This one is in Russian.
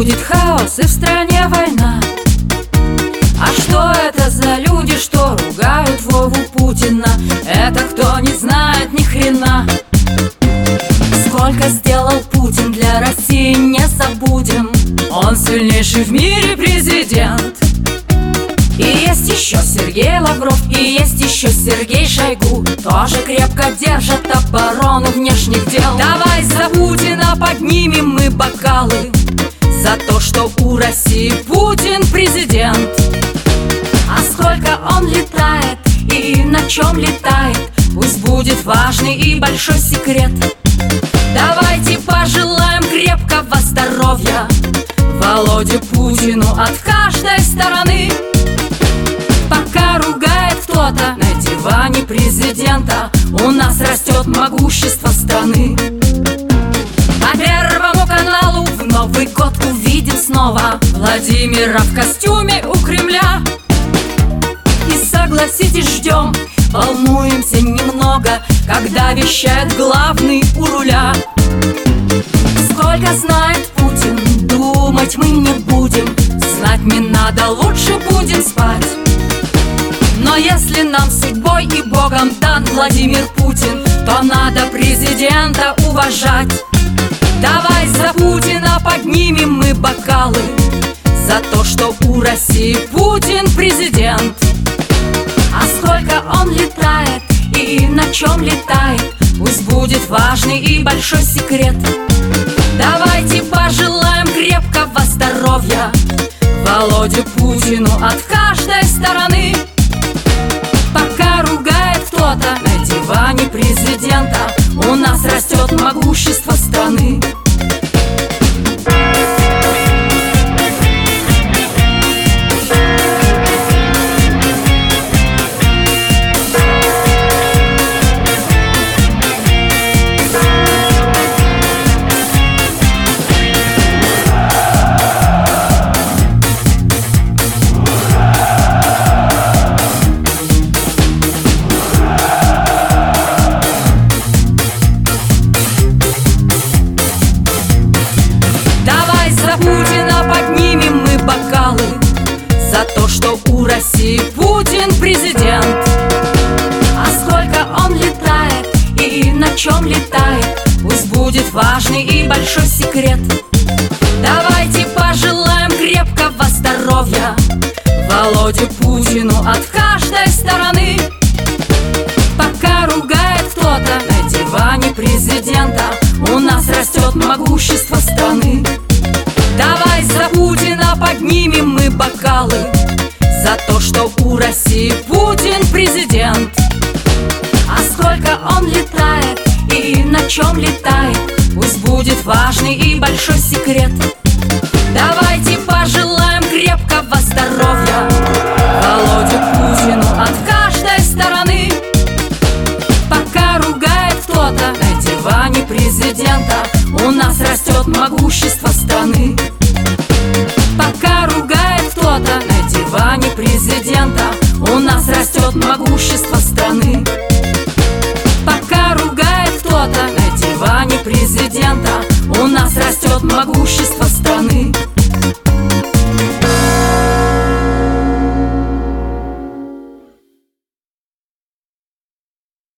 будет хаос и в стране война. А что это за люди, что ругают Вову Путина? Это кто не знает ни хрена. Сколько сделал Путин для России, не забудем. Он сильнейший в мире президент. И есть еще Сергей Лавров, и есть еще Сергей Шойгу. Тоже крепко держат оборону внешних дел. Давай за Путина поднимем мы бокалы, за то, что у России Путин президент. А сколько он летает и на чем летает, пусть будет важный и большой секрет. Давайте пожелаем крепкого здоровья Володе Путину от каждой стороны. Пока ругает кто-то на диване президента, у нас растет могущество страны. По Первому каналу в Новый год увидим снова Владимира в костюме у Кремля. И согласитесь, ждем, волнуемся немного, когда вещает главный у руля. Сколько знает Путин, думать мы не будем. Знать не надо, лучше будем спать. Но если нам судьбой и Богом дан Владимир Путин, то надо президента уважать. Давай за Путина поднимем мы бокалы, за то, что у России Путин президент. А сколько он летает и на чем летает, пусть будет важный и большой секрет. Давайте пожелаем крепкого здоровья Володе Путину от каждой стороны. Пока ругает кто-то на диване президента, у нас растет могущество страны. Путина поднимем мы бокалы, за то, что у России Путин президент. А сколько он летает и на чем летает, пусть будет важный и большой секрет. Давайте пожелаем крепкого здоровья Володе Путину от каждой стороны. Пока ругает кто-то на диване президента, у нас растет могущество страны. Давай за Путина поднимем мы бокалы, за то, что у России Путин президент. А сколько он летает и на чем летает, пусть будет важный и большой секрет. Давайте пожелаем крепкого здоровья Володе Путину от каждой стороны. Пока ругает кто-то на диване президента, у нас растет могущество страны. Пока ругает кто-то на диване президента, у нас растет могущество страны. Пока ругает кто-то на диване президента, у нас растет могущество страны.